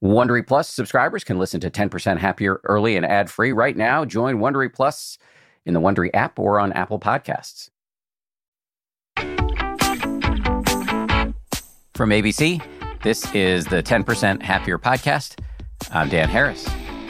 Wondery Plus subscribers can listen to 10% Happier early and ad-free right now. Join Wondery Plus in the Wondery app or on Apple Podcasts. From ABC, this is the 10% Happier podcast. I'm Dan Harris.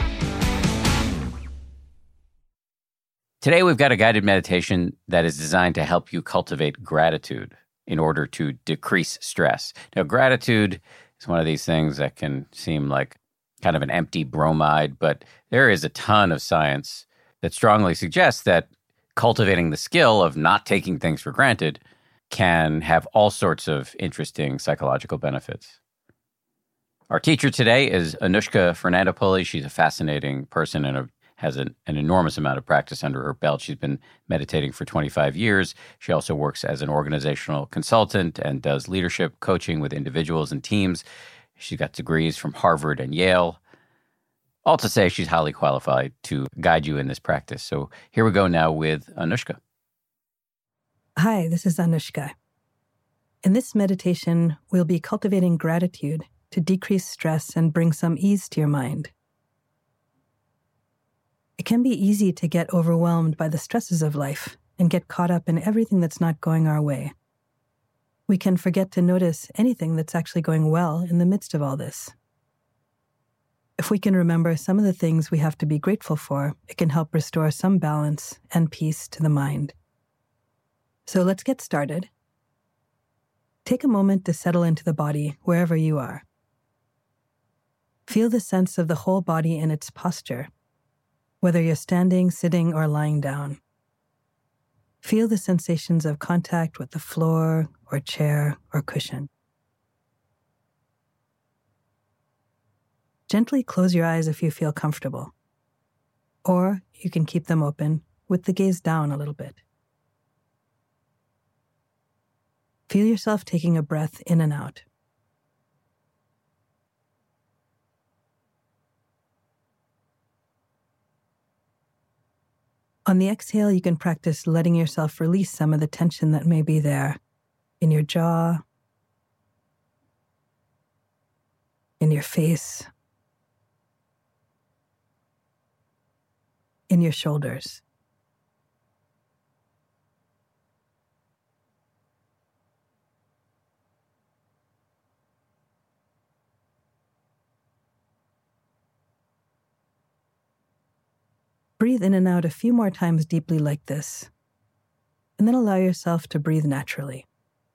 Today, we've got a guided meditation that is designed to help you cultivate gratitude in order to decrease stress. Now, gratitude is one of these things that can seem like kind of an empty bromide, but there is a ton of science that strongly suggests that cultivating the skill of not taking things for granted can have all sorts of interesting psychological benefits. Our teacher today is Anushka Fernandopoulos. She's a fascinating person and has an enormous amount of practice under her belt. She's been meditating for 25 years. She also works as an organizational consultant and does leadership coaching with individuals and teams. She's got degrees from Harvard and Yale. All to say, she's highly qualified to guide you in this practice. So here we go now with Anushka. Hi, this is Anushka. In this meditation, we'll be cultivating gratitude to decrease stress and bring some ease to your mind. It can be easy to get overwhelmed by the stresses of life and get caught up in everything that's not going our way. We can forget to notice anything that's actually going well in the midst of all this. If we can remember some of the things we have to be grateful for, it can help restore some balance and peace to the mind. So let's get started. Take a moment to settle into the body wherever you are. Feel the sense of the whole body in its posture, whether you're standing, sitting, or lying down. Feel the sensations of contact with the floor or chair or cushion. Gently close your eyes if you feel comfortable, or you can keep them open with the gaze down a little bit. Feel yourself taking a breath in and out. On the exhale, you can practice letting yourself release some of the tension that may be there in your jaw, in your face, in your shoulders. Breathe in and out a few more times deeply like this, and then allow yourself to breathe naturally.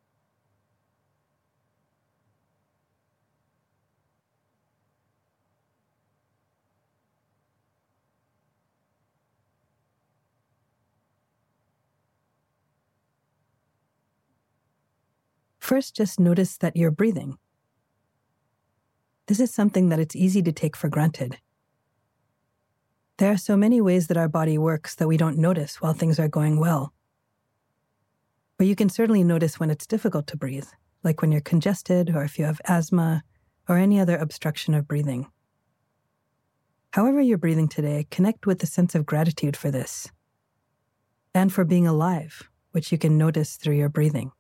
First, just notice that you're breathing. This is something that it's easy to take for granted. There are so many ways that our body works that we don't notice while things are going well. But you can certainly notice when it's difficult to breathe, like when you're congested or if you have asthma or any other obstruction of breathing. However you're breathing today, connect with the sense of gratitude for this and for being alive, which you can notice through your breathing.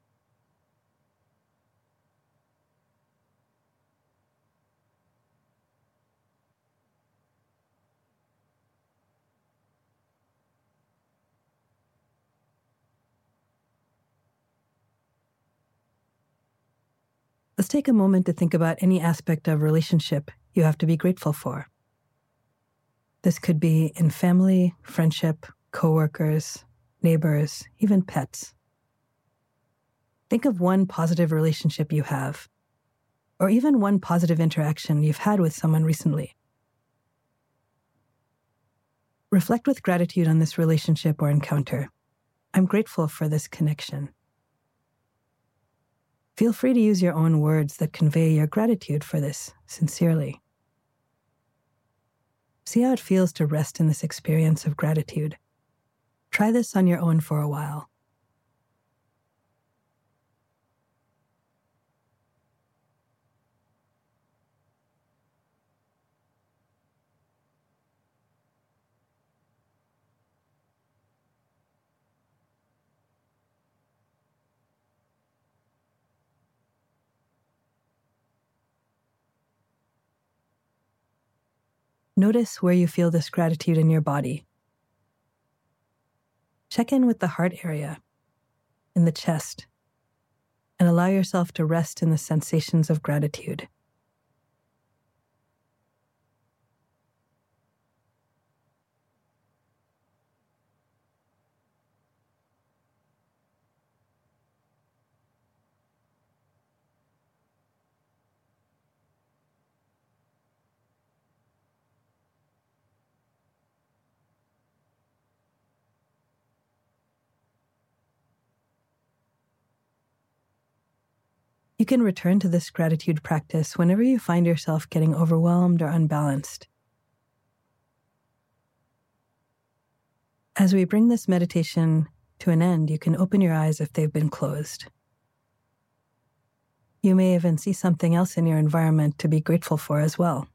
Let's take a moment to think about any aspect of relationship you have to be grateful for. This could be in family, friendship, coworkers, neighbors, even pets. Think of one positive relationship you have, or even one positive interaction you've had with someone recently. Reflect with gratitude on this relationship or encounter. I'm grateful for this connection. Feel free to use your own words that convey your gratitude for this sincerely. See how it feels to rest in this experience of gratitude. Try this on your own for a while. Notice where you feel this gratitude in your body. Check in with the heart area, in the chest, and allow yourself to rest in the sensations of gratitude. You can return to this gratitude practice whenever you find yourself getting overwhelmed or unbalanced. As we bring this meditation to an end, you can open your eyes if they've been closed. You may even see something else in your environment to be grateful for as well.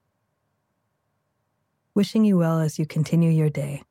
Wishing you well as you continue your day.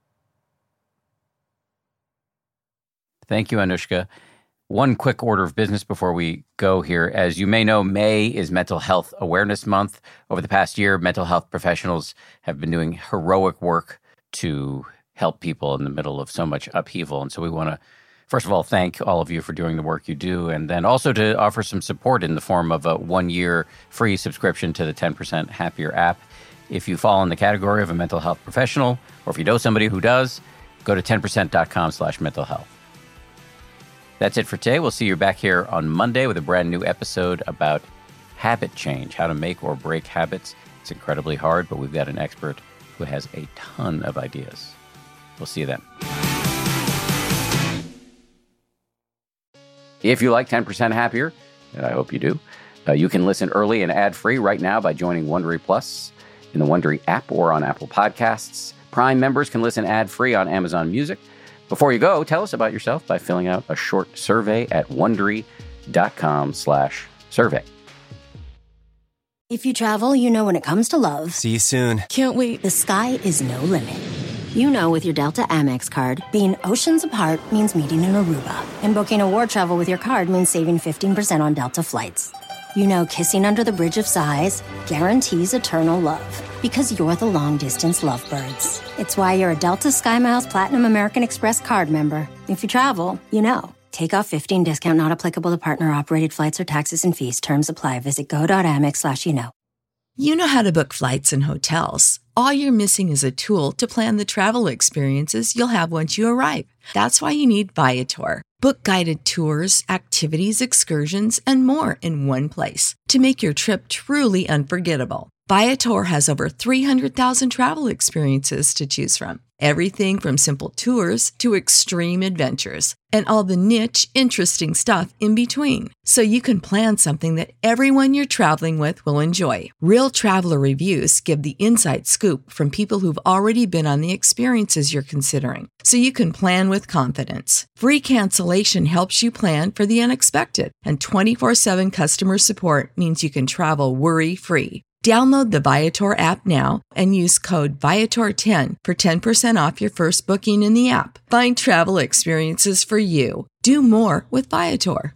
Thank you, Anushka. One quick order of business before we go here. As you may know, May is Mental Health Awareness Month. Over the past year, mental health professionals have been doing heroic work to help people in the middle of so much upheaval. And so we want to, first of all, thank all of you for doing the work you do, and then also to offer some support in the form of a 1-year free subscription to the 10% Happier app. If you fall in the category of a mental health professional, or if you know somebody who does, go to 10%.com/mentalhealth. That's it for today. We'll see you back here on Monday with a brand new episode about habit change, how to make or break habits. It's incredibly hard, but we've got an expert who has a ton of ideas. We'll see you then. If you like 10% Happier, and I hope you do, you can listen early and ad-free right now by joining Wondery Plus in the Wondery app or on Apple Podcasts. Prime members can listen ad-free on Amazon Music. Before you go, tell us about yourself by filling out a short survey at Wondery.com/survey. If you travel, you know when it comes to love. See you soon. Can't wait. The sky is no limit. You know with your Delta Amex card, being oceans apart means meeting in Aruba. And booking a war travel with your card means saving 15% on Delta flights. You know kissing under the bridge of sighs guarantees eternal love. Because you're the long-distance lovebirds. It's why you're a Delta SkyMiles Platinum American Express card member. If you travel, you know. Take off 15 discount not applicable to partner-operated flights or taxes and fees. Terms apply. Visit go.amex/you-know. You know how to book flights and hotels. All you're missing is a tool to plan the travel experiences you'll have once you arrive. That's why you need Viator. Book guided tours, activities, excursions, and more in one place to make your trip truly unforgettable. Viator has over 300,000 travel experiences to choose from. Everything from simple tours to extreme adventures and all the niche, interesting stuff in between. So you can plan something that everyone you're traveling with will enjoy. Real traveler reviews give the inside scoop from people who've already been on the experiences you're considering. So you can plan with confidence. Free cancellation helps you plan for the unexpected. And 24/7 customer support means you can travel worry-free. Download the Viator app now and use code Viator10 for 10% off your first booking in the app. Find travel experiences for you. Do more with Viator.